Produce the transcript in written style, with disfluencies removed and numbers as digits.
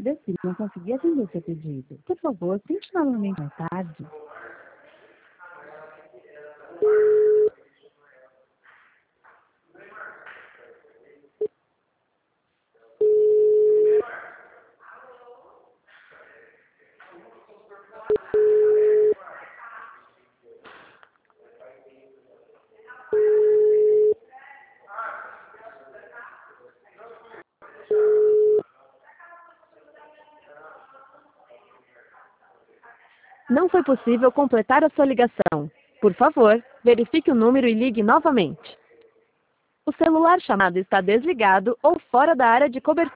oferecido, não consegui atender seu pedido. Por favor, tente novamente mais tarde. Não foi possível completar a sua ligação. Por favor, verifique o número e ligue novamente. O celular chamado está desligado ou fora da área de cobertura.